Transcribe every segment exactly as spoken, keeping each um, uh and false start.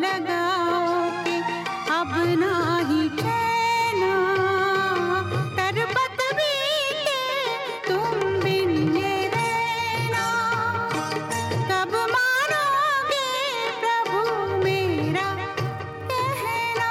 लगाओगे अब ना ही कहना तरबत बीते तुम बिन ये रहना कब मानोगे प्रभु मेरा कहना।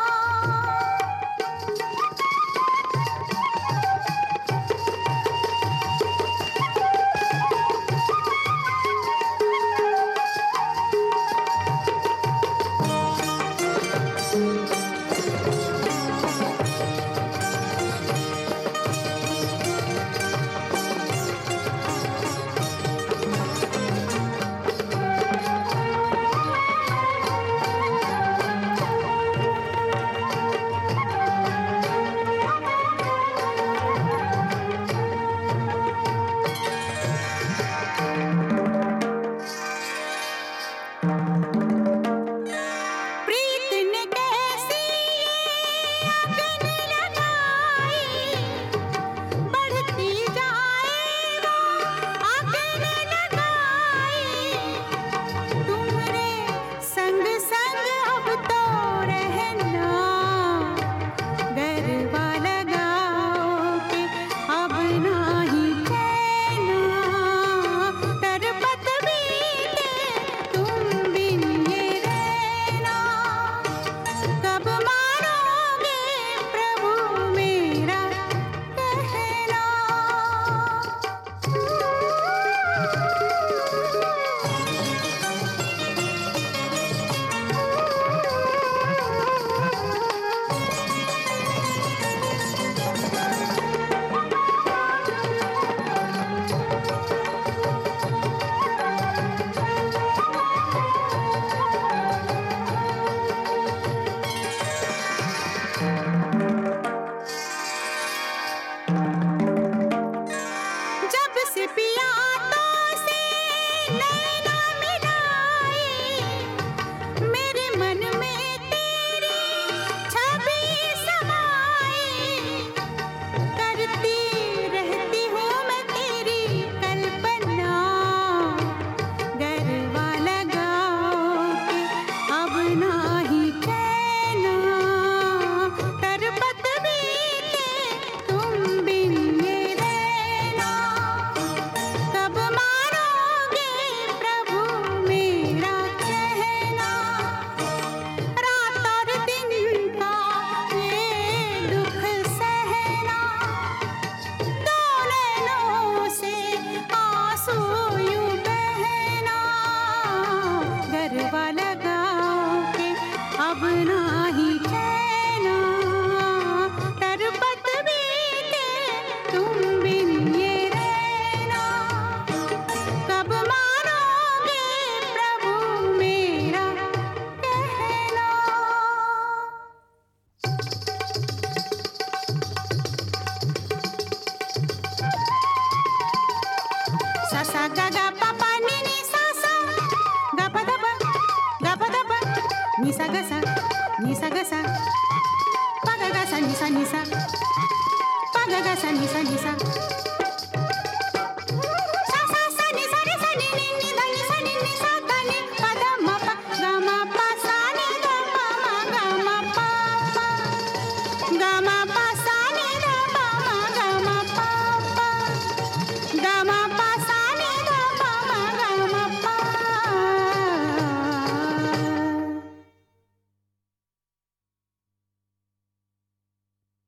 अब ना ही कहना तरबत बीते तुम बिन ये रहना कब मानोगे प्रभु मेरा कहना। सा सा गा गा पा पा नी नी सा सा गा पा दा पा गा पा दा पा नी सा गा सा नी सा गा सा पा गा गा सा नी सा नी सा पा गा गा सा नी सा नी सा